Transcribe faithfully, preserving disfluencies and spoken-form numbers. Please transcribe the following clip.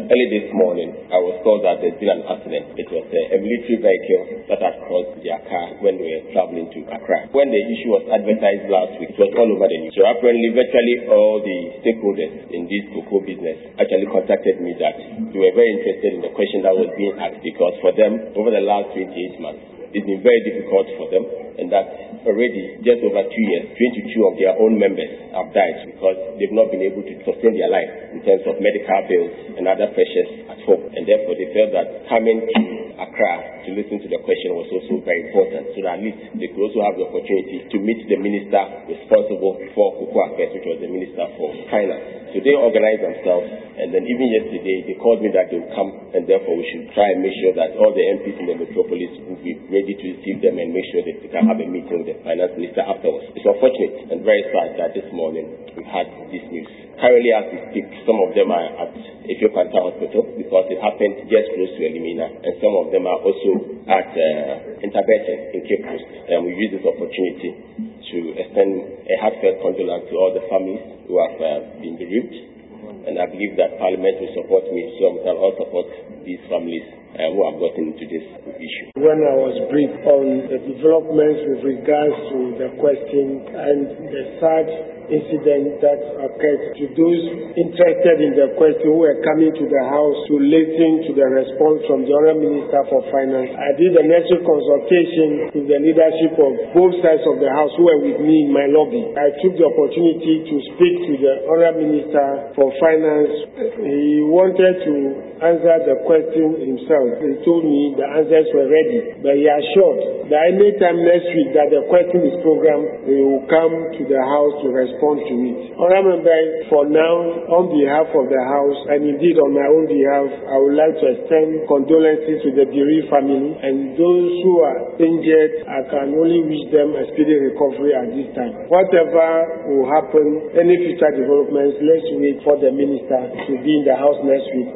Early this morning, I was told that there's been an accident. It was a, a military vehicle that had crossed their car when they were traveling to Accra. When the issue was advertised last week, it was all over the news. So apparently, virtually all the stakeholders in this cocoa business actually contacted me that they were very interested in the question that was being asked, because for them, over the last twenty-eight months, it's been very difficult for them, and that already just over two years, twenty-two of their own members have died because they've not been able to sustain their life in terms of medical bills and other pressures at home. And therefore, they felt that coming to Accra to listen to the question was also very important, so that at least they could also have the opportunity to meet the minister responsible for cocoa affairs, which was the Minister for Finance. So they organized themselves, and then even yesterday, they called me that they would come, and therefore we should try and make sure that all the M Ps in the metropolis will be ready to receive them and make sure that they can have a meeting with the finance minister afterwards. It's unfortunate and very sad that this morning we've had this news. Currently, as we speak, some of them are at Ethiopian Hospital because it happened just close to Elimina, and some of them are also at uh, Intervention in Cape Coast. And we use this opportunity to extend a heartfelt condolence to all the families who have uh, been bereaved. And I believe that Parliament will support me, so we can all support these families uh, who have gotten into this issue. When I was briefed on the developments with regards to the question and the sad incident that occurred, to those interested in the question who were coming to the house to listen to the response from the Honourable Minister for Finance, I did a necessary consultation with the leadership of both sides of the house who were with me in my lobby. I took the opportunity to speak to the Honourable Minister for Finance. He wanted to answer the question himself. He told me the answers were ready, but he assured that any time next week that the question is programmed, he will come to the house to respond to it. Honourable Member, for now, on behalf of the House, and indeed on my own behalf, I would like to extend condolences to the bereaved family, and those who are injured, I can only wish them a speedy recovery at this time. Whatever will happen, any future developments, let's wait for the Minister to be in the House next week.